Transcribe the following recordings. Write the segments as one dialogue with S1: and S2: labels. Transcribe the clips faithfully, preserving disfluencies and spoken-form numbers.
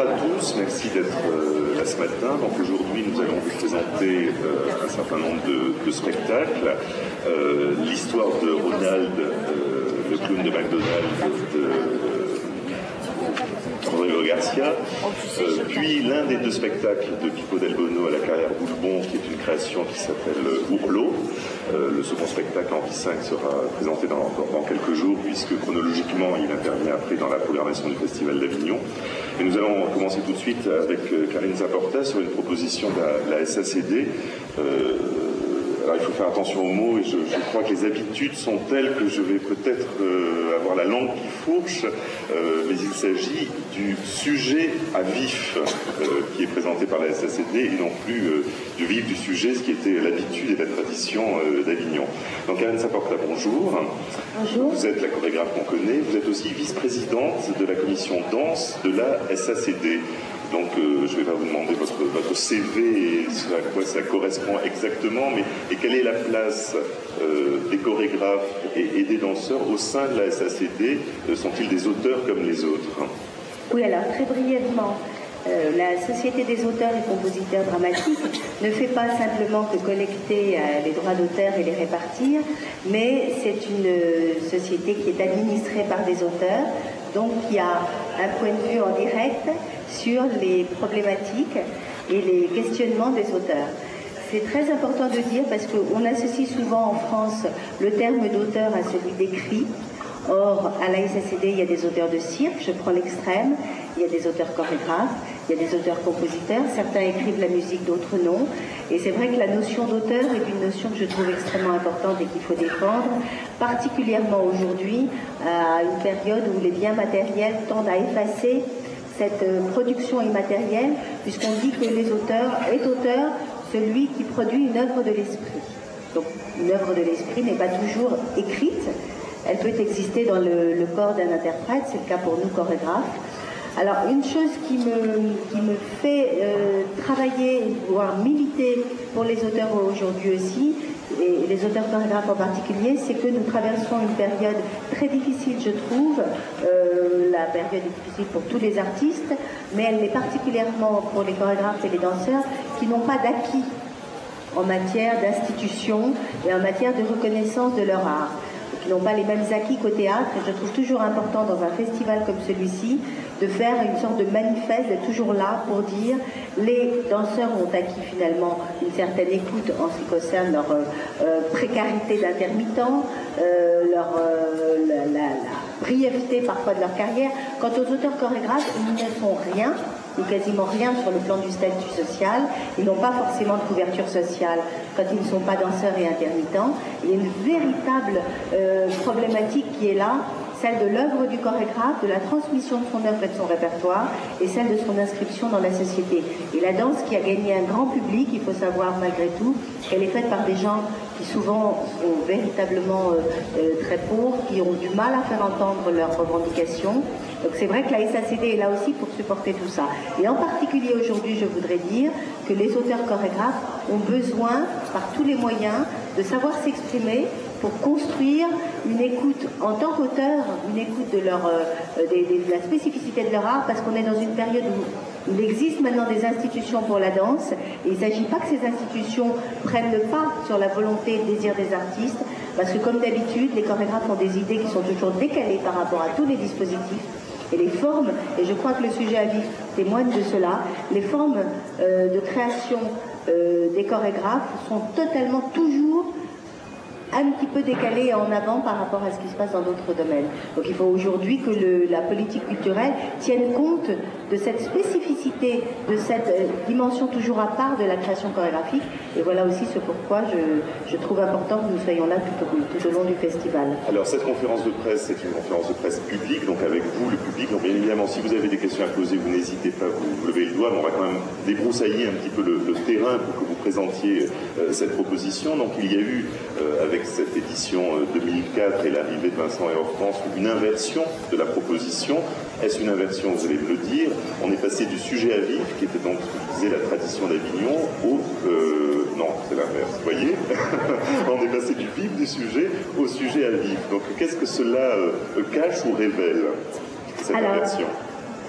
S1: à tous, merci d'être euh, là ce matin. Donc aujourd'hui, nous allons vous présenter euh, un certain nombre de, de spectacles. Euh, L'histoire de Ronald, euh, le clown de McDonald's de Rodrigo Garcia, euh, puis l'un des deux spectacles de Pipo Del Bono à la carrière Boulbon, qui est une création qui s'appelle Ourlot. Euh, le second spectacle en cinq sera présenté dans, dans, dans quelques jours, puisque chronologiquement il intervient après dans la programmation du Festival d'Avignon. Et nous allons commencer tout de suite avec euh, Karine Zaporta sur une proposition de la, la S A C D. Euh, Alors il faut faire attention aux mots et je, je crois que les habitudes sont telles que je vais peut-être euh, avoir la langue qui fourche, euh, mais il s'agit du sujet à vif euh, qui est présenté par la S A C D et non plus euh, du vif du sujet, ce qui était l'habitude et la tradition euh, d'Avignon. Donc Karine Zaporta, bonjour.
S2: Bonjour.
S1: Vous êtes la chorégraphe qu'on connaît, vous êtes aussi vice-présidente de la commission danse de la S A C D. Donc euh, je ne vais pas vous demander votre, votre C V et ce à quoi ça correspond exactement, mais et quelle est la place euh, des chorégraphes et, et des danseurs au sein de la S A C D? Sont-ils des auteurs comme les autres?
S2: Oui, alors très brièvement, euh, la Société des auteurs et compositeurs dramatiques ne fait pas simplement que collecter euh, les droits d'auteur et les répartir, mais c'est une euh, société qui est administrée par des auteurs, donc qui a un point de vue en direct sur les problématiques et les questionnements des auteurs. C'est très important de dire parce qu'on associe souvent en France le terme d'auteur à celui d'écrit. Or, à la S A C D, il y a des auteurs de cirque, je prends l'extrême, il y a des auteurs chorégraphes, il y a des auteurs-compositeurs, certains écrivent la musique, d'autres non. Et c'est vrai que la notion d'auteur est une notion que je trouve extrêmement importante et qu'il faut défendre, particulièrement aujourd'hui, à une période où les biens matériels tendent à effacer cette production immatérielle, puisqu'on dit que les auteurs est auteur celui qui produit une œuvre de l'esprit. Donc une œuvre de l'esprit n'est pas toujours écrite, elle peut exister dans le, le corps d'un interprète, c'est le cas pour nous chorégraphes. Alors une chose qui me, qui me fait euh, travailler, voire militer pour les auteurs aujourd'hui aussi, et les auteurs chorégraphes en particulier, c'est que nous traversons une période très difficile, je trouve. Euh, la période est difficile pour tous les artistes, mais elle l'est particulièrement pour les chorégraphes et les danseurs qui n'ont pas d'acquis en matière d'institution et en matière de reconnaissance de leur art, qui n'ont pas les mêmes acquis qu'au théâtre. Et je trouve toujours important dans un festival comme celui-ci de faire une sorte de manifeste, d'être toujours là pour dire les danseurs ont acquis finalement une certaine écoute en ce qui concerne leur euh, précarité d'intermittent, euh, leur euh, la, la, la brièveté parfois de leur carrière. Quant aux auteurs chorégraphes, ils ne font rien, ou quasiment rien sur le plan du statut social. Ils n'ont pas forcément de couverture sociale quand ils ne sont pas danseurs et intermittents. Il y a une véritable euh, problématique qui est là, celle de l'œuvre du chorégraphe, de la transmission de son œuvre et de son répertoire, et celle de son inscription dans la société. Et la danse qui a gagné un grand public, il faut savoir malgré tout qu'elle est faite par des gens qui souvent sont véritablement euh, euh, très pauvres, qui ont du mal à faire entendre leurs revendications. Donc c'est vrai que la S A C D est là aussi pour supporter tout ça. Et en particulier aujourd'hui, je voudrais dire que les auteurs chorégraphes ont besoin, par tous les moyens, de savoir s'exprimer pour construire une écoute en tant qu'auteur, une écoute de, leur, euh, des, des, de la spécificité de leur art, parce qu'on est dans une période où il existe maintenant des institutions pour la danse, et il ne s'agit pas que ces institutions prennent le pas sur la volonté et le désir des artistes, parce que comme d'habitude, les chorégraphes ont des idées qui sont toujours décalées par rapport à tous les dispositifs, et les formes, et je crois que le sujet à vif témoigne de cela, les formes euh, de création euh, des chorégraphes sont totalement toujours un petit peu décalé et en avant par rapport à ce qui se passe dans d'autres domaines. Donc il faut aujourd'hui que le, la politique culturelle tienne compte de cette spécificité, de cette euh, dimension toujours à part de la création chorégraphique. Et voilà aussi ce pourquoi je, je trouve important que nous soyons là tout au, tout au long du festival.
S1: Alors cette conférence de presse, c'est une conférence de presse publique, donc avec vous, le public. Donc bien évidemment, si vous avez des questions à poser, vous n'hésitez pas, vous levez le doigt, mais on va quand même débroussailler un petit peu le, le terrain pour que vous présentiez euh, cette proposition. Donc il y a eu, euh, avec cette édition deux mille quatre et l'arrivée de Vincent et Hortense, une inversion de la proposition. Est-ce une inversion? Vous allez me le dire. On est passé du sujet à vif, qui était donc, je disais, la tradition d'Avignon, au... Euh, non, c'est l'inverse, vous voyez. On est passé du vif du sujet au sujet à vif. Donc qu'est-ce que cela euh, cache ou révèle, cette
S2: Alors,
S1: inversion?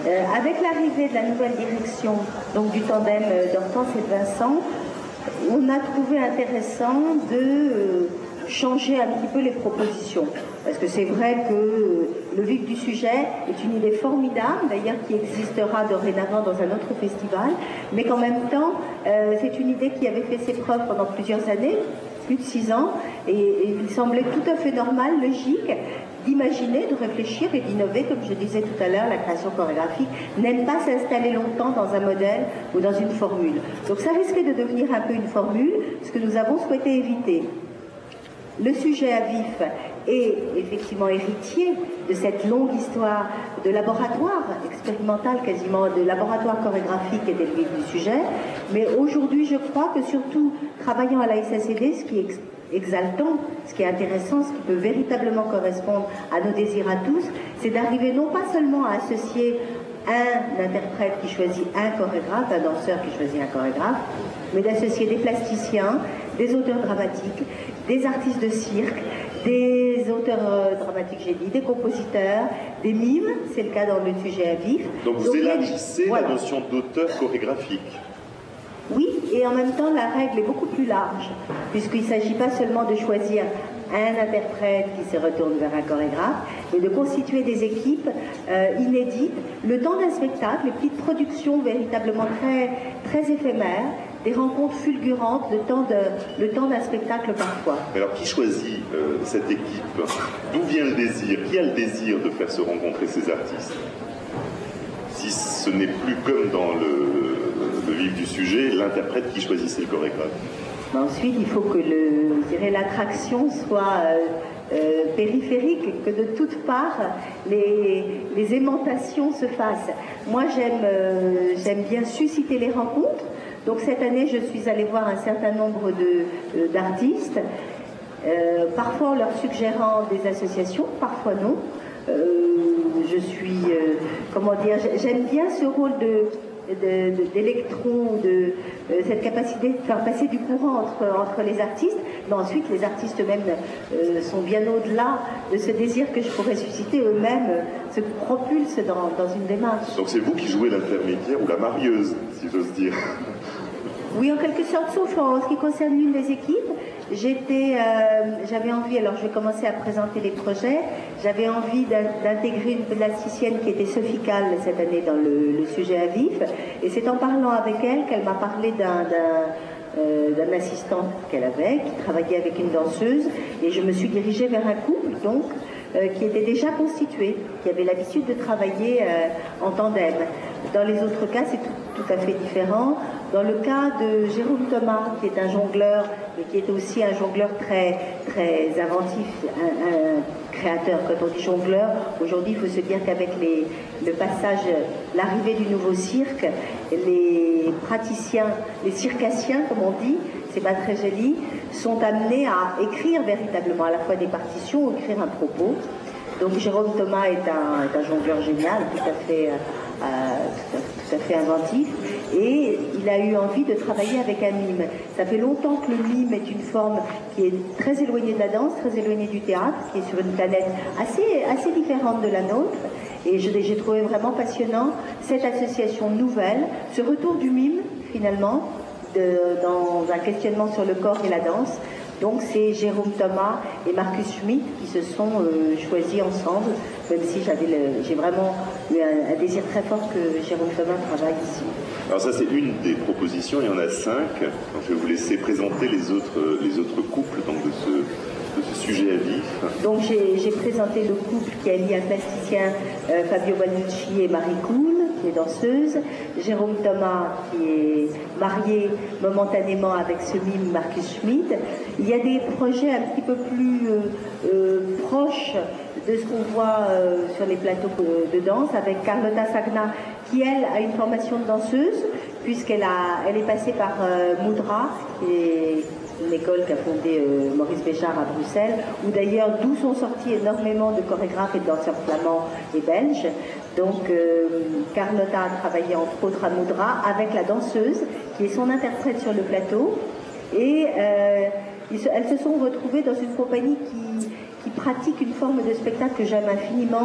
S2: Euh, avec l'arrivée de la nouvelle direction, donc du tandem d'Hortense et de Vincent, on a trouvé intéressant de euh, changer un petit peu les propositions. Parce que c'est vrai que euh, le vif du sujet est une idée formidable, d'ailleurs qui existera dorénavant dans un autre festival, mais qu'en même temps, euh, c'est une idée qui avait fait ses preuves pendant plusieurs années, plus de six ans, et, et il semblait tout à fait normal, logique, d'imaginer, de réfléchir et d'innover. Comme je disais tout à l'heure, la création chorégraphique n'aime pas s'installer longtemps dans un modèle ou dans une formule. Donc ça risquait de devenir un peu une formule, ce que nous avons souhaité éviter. Le sujet à vif est effectivement héritier de cette longue histoire de laboratoire expérimental, quasiment de laboratoire chorégraphique et des vif du sujet, mais aujourd'hui je crois que surtout travaillant à la S A C D, ce qui est exaltant, ce qui est intéressant, ce qui peut véritablement correspondre à nos désirs à tous, c'est d'arriver non pas seulement à associer un interprète qui choisit un chorégraphe, un danseur qui choisit un chorégraphe, mais d'associer des plasticiens, des auteurs dramatiques, des artistes de cirque, des auteurs euh, dramatiques, j'ai dit, des compositeurs, des mimes, c'est le cas dans le sujet à vif.
S1: Donc vous Donc, élargissez voilà. la notion d'auteur chorégraphique.
S2: Oui, et en même temps, la règle est beaucoup plus large, puisqu'il ne s'agit pas seulement de choisir un interprète qui se retourne vers un chorégraphe, mais de constituer des équipes euh, inédites, le temps d'un spectacle, les petites productions véritablement très, très éphémères, des rencontres fulgurantes, le temps, de, le temps d'un spectacle parfois.
S1: Alors qui choisit euh, cette équipe? D'où vient le désir? Qui a le désir de faire se rencontrer ces artistes? Si ce n'est plus comme dans le, le vif du sujet, l'interprète qui choisissait le chorégraphe.
S2: Ensuite, il faut que le, je dirais, l'attraction soit euh, euh, périphérique, que de toutes parts, les, les aimantations se fassent. Moi, j'aime euh, j'aime bien susciter les rencontres. Donc cette année, je suis allée voir un certain nombre de, euh, d'artistes, euh, parfois en leur suggérant des associations, parfois non. Euh, je suis, euh, comment dire, j'aime bien ce rôle de... De, de, d'électrons, de euh, cette capacité de faire passer du courant entre, entre les artistes, mais ensuite les artistes eux-mêmes euh, sont bien au-delà de ce désir que je pourrais susciter, eux-mêmes euh, se propulsent dans, dans une démarche.
S1: Donc c'est vous qui jouez l'intermédiaire ou la marieuse, si j'ose dire.
S2: Oui, en quelque sorte, sauf en ce qui concerne l'une des équipes, j'étais, euh, j'avais envie, alors je vais commencer à présenter les projets, j'avais envie d'intégrer une plasticienne qui était Sophie Calle cette année dans le, le sujet à vif, et c'est en parlant avec elle qu'elle m'a parlé d'un, d'un, euh, d'un assistant qu'elle avait, qui travaillait avec une danseuse, et je me suis dirigée vers un couple, donc, euh, qui était déjà constitué, qui avait l'habitude de travailler euh, en tandem. Dans les autres cas, c'est tout, tout à fait différent. Dans le cas de Jérôme Thomas, qui est un jongleur, mais qui est aussi un jongleur très, très inventif, un, un créateur. Quand on dit jongleur, aujourd'hui, il faut se dire qu'avec les, le passage, l'arrivée du nouveau cirque, les praticiens, les circassiens, comme on dit, c'est pas très joli, sont amenés à écrire véritablement à la fois des partitions, écrire un propos. Donc Jérôme Thomas est un, est un jongleur génial, tout à fait... Euh, tout, à, tout à fait inventif, et il a eu envie de travailler avec un mime. Ça fait longtemps que le mime est une forme qui est très éloignée de la danse, très éloignée du théâtre, qui est sur une planète assez, assez différente de la nôtre, et je, j'ai trouvé vraiment passionnant cette association nouvelle, ce retour du mime finalement, de, dans un questionnement sur le corps et la danse. Donc c'est Jérôme Thomas et Marcus Schmitt qui se sont euh, choisis ensemble, même si j'avais le, j'ai vraiment eu un, un désir très fort que Jérôme Thomas travaille ici.
S1: Alors ça c'est une des propositions, il y en a cinq. Donc je vais vous laisser présenter les autres, les autres couples donc, de, ce, de ce sujet à vif.
S2: Donc j'ai, j'ai présenté le couple qui a lié un plasticien, euh, Fabio Balducci et Marie Kuhn, qui est danseuse, Jérôme Thomas qui est marié momentanément avec ce mime Marcus Schmitt. Il y a des projets un petit peu plus euh, euh, proches de ce qu'on voit euh, sur les plateaux de danse avec Carlotta Sagna qui elle a une formation de danseuse puisqu'elle a, elle est passée par euh, Moudra qui est une école qu'a fondée euh, Maurice Béjart à Bruxelles, où d'ailleurs d'où sont sortis énormément de chorégraphes et de danseurs flamands et belges. Donc euh, Carlotta a travaillé entre autres à Moudra avec la danseuse qui est son interprète sur le plateau, et euh, ils se, elles se sont retrouvées dans une compagnie qui, qui pratique une forme de spectacle que j'aime infiniment,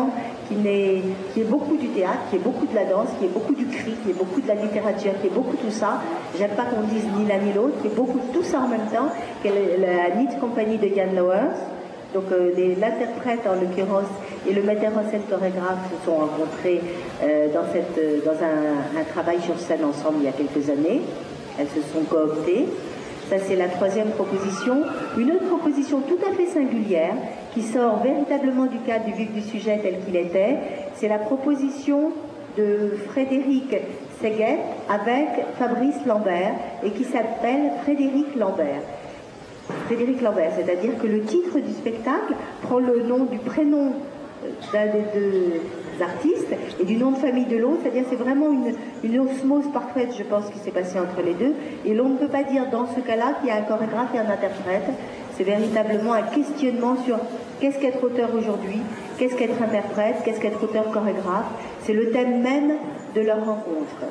S2: qui, n'est, qui est beaucoup du théâtre, qui est beaucoup de la danse, qui est beaucoup du cri, qui est beaucoup de la littérature, qui est beaucoup tout ça. J'aime pas qu'on dise ni l'un ni l'autre, qui est beaucoup de tout ça en même temps, qui est la Knit Company de Jan Lowers. Donc euh, l'interprète en l'occurrence et le metteur en scène chorégraphe se sont rencontrés euh, dans, cette, euh, dans un, un travail sur scène ensemble il y a quelques années. Elles se sont cooptées. Ça c'est la troisième proposition. Une autre proposition tout à fait singulière qui sort véritablement du cadre du vif du sujet tel qu'il était, c'est la proposition de Frédéric Seguet avec Fabrice Lambert et qui s'appelle Frédéric Lambert. Frédéric Lambert, c'est-à-dire que le titre du spectacle prend le nom du prénom d'un des deux artistes et du nom de famille de l'autre, c'est-à-dire c'est vraiment une, une osmose parfaite, je pense, qui s'est passée entre les deux, et l'on ne peut pas dire dans ce cas-là qu'il y a un chorégraphe et un interprète, c'est véritablement un questionnement sur qu'est-ce qu'être auteur aujourd'hui, qu'est-ce qu'être interprète, qu'est-ce qu'être auteur-chorégraphe, c'est le thème même de leur rencontre.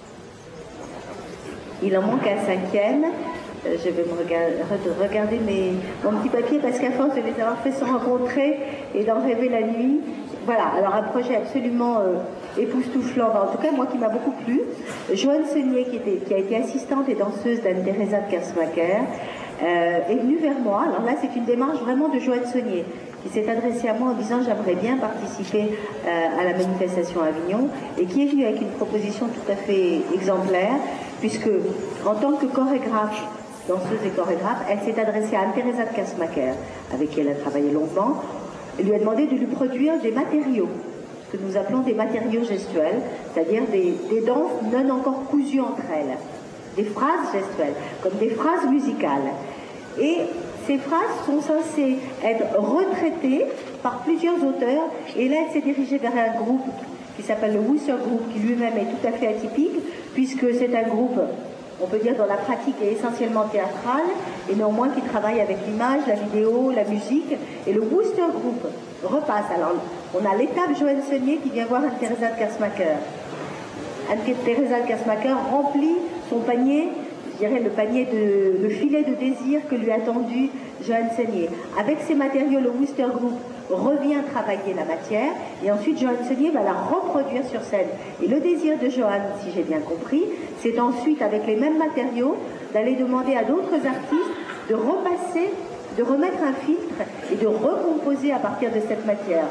S2: Il en manque un cinquième. Je vais me regarder, regarder mes, mon petit papier parce qu'à force de les avoir fait se rencontrer et d'en rêver la nuit, voilà, alors un projet absolument euh, époustouflant, enfin, en tout cas moi qui m'a beaucoup plu. Joanne Senier qui, était, qui a été assistante et danseuse d'Anne-Theresa de Kersmacher euh, est venue vers moi. Alors là c'est une démarche vraiment de Joanne Senier qui s'est adressée à moi en disant j'aimerais bien participer euh, à la manifestation à Avignon et qui est venue avec une proposition tout à fait exemplaire puisque en tant que chorégraphe, danseuse et chorégraphe, elle s'est adressée à Anne-Theresa de Kersmacher, avec qui elle a travaillé longuement, et lui a demandé de lui produire des matériaux, que nous appelons des matériaux gestuels, c'est-à-dire des, des danses non encore cousues entre elles, des phrases gestuelles, comme des phrases musicales. Et ces phrases sont censées être retraitées par plusieurs auteurs, et là elle s'est dirigée vers un groupe qui s'appelle le Wooster Group, qui lui-même est tout à fait atypique, puisque c'est un groupe, on peut dire, dont la pratique est essentiellement théâtrale, et néanmoins qui travaille avec l'image, la vidéo, la musique. Et le Wooster Group repasse. Alors, on a l'étape Joanne Senier qui vient voir Anne-Theresa de Kersmacher. Anne-Theresa de Kersmacher remplit son panier, je dirais le panier de, le filet de désir que lui a tendu Joanne Senier. Avec ces matériaux, le Wooster Group revient travailler la matière et ensuite Joanne Senier va la reproduire sur scène. Et le désir de Joanne, si j'ai bien compris, c'est ensuite avec les mêmes matériaux d'aller demander à d'autres artistes de repasser, de remettre un filtre et de recomposer à partir de cette matière.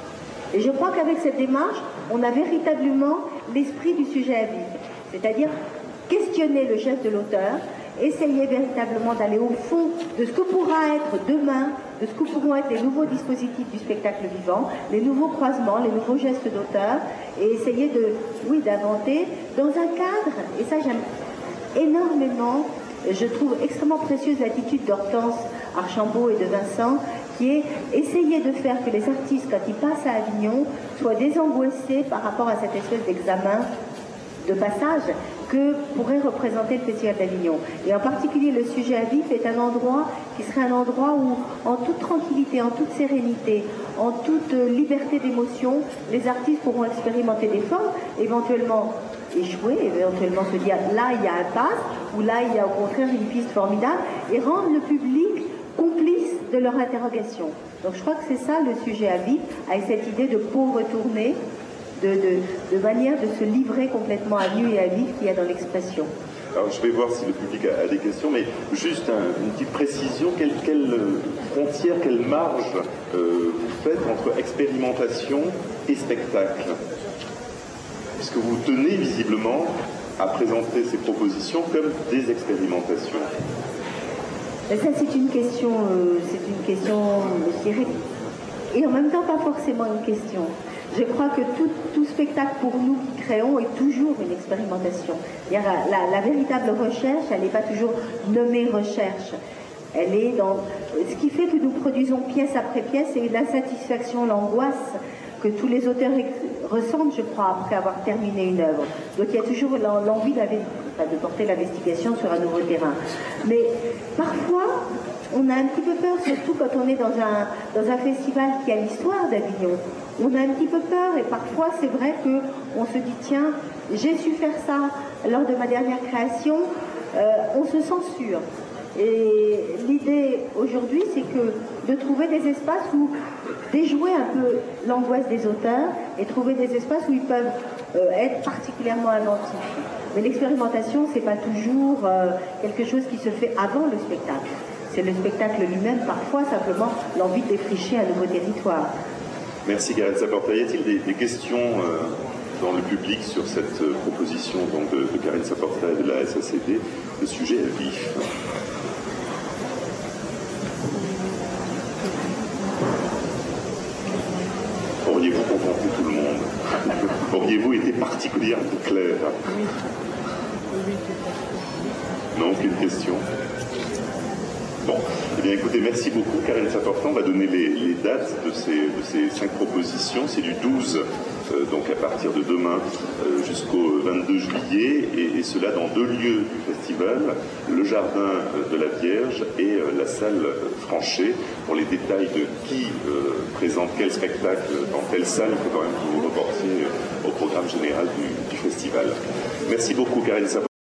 S2: Et je crois qu'avec cette démarche, on a véritablement l'esprit du sujet à vivre, c'est-à-dire questionner le geste de l'auteur, essayer véritablement d'aller au fond de ce que pourra être demain, de ce que pourront être les nouveaux dispositifs du spectacle vivant, les nouveaux croisements, les nouveaux gestes d'auteur, et essayer de, oui, d'inventer dans un cadre, et ça j'aime énormément, je trouve extrêmement précieuse l'attitude d'Hortense Archambault et de Vincent, qui est essayer de faire que les artistes, quand ils passent à Avignon, soient désangoissés par rapport à cette espèce d'examen de passage que pourrait représenter le Festival d'Avignon. Et en particulier, le sujet à vif est un endroit qui serait un endroit où, en toute tranquillité, en toute sérénité, en toute liberté d'émotion, les artistes pourront expérimenter des formes, éventuellement échouer, éventuellement se dire là il y a un passe, ou là il y a au contraire une piste formidable, et rendre le public complice de leur interrogation. Donc je crois que c'est ça le sujet à vif, avec cette idée de pauvre tournée, De, de, de manière de se livrer complètement à nu et à vif qu'il y a dans l'expression.
S1: Alors je vais voir si le public a, a des questions, mais juste un, une petite précision, quelle, quelle frontière, quelle marge euh, vous faites entre expérimentation et spectacle? Puisque vous tenez visiblement à présenter ces propositions comme des expérimentations.
S2: Mais ça c'est une question, euh, c'est une question, je dirais, et en même temps pas forcément une question. Je crois que tout, tout spectacle pour nous qui créons est toujours une expérimentation. La, la, la véritable recherche, elle n'est pas toujours nommée recherche. Elle est dans... Ce qui fait que nous produisons pièce après pièce, c'est l'insatisfaction, l'angoisse que tous les auteurs ressentent, je crois, après avoir terminé une œuvre. Donc il y a toujours l'envie de porter l'investigation sur un nouveau terrain. Mais parfois, on a un petit peu peur, surtout quand on est dans un, dans un festival qui a l'histoire d'Avignon. On a un petit peu peur et parfois c'est vrai qu'on se dit tiens, j'ai su faire ça lors de ma dernière création, euh, on se censure. Et l'idée aujourd'hui, c'est que de trouver des espaces où déjouer un peu l'angoisse des auteurs et trouver des espaces où ils peuvent euh, être particulièrement identifiés. Mais l'expérimentation, c'est pas toujours euh, quelque chose qui se fait avant le spectacle. C'est le spectacle lui-même, parfois simplement l'envie de défricher un nouveau territoire.
S1: Merci Karen Saporta. Y a-t-il des, des questions euh, dans le public sur cette euh, proposition donc, de, de Karen Saporta et de la S A C D? Le sujet est vif. Auriez-vous contenté tout le monde? Auriez-vous été particulièrement clair? Non, aucune question. Bon, eh bien écoutez, merci beaucoup Karen Saporta. On va donner les, les dates de ces, de ces cinq propositions. C'est du douze, euh, donc à partir de demain, euh, jusqu'au vingt-deux juillet, et, et cela dans deux lieux du festival, le Jardin de la Vierge et euh, la salle Franchet. Pour les détails de qui euh, présente quel spectacle dans telle salle, il faut quand même vous reporter au programme général du, du festival. Merci beaucoup Karen Saporta.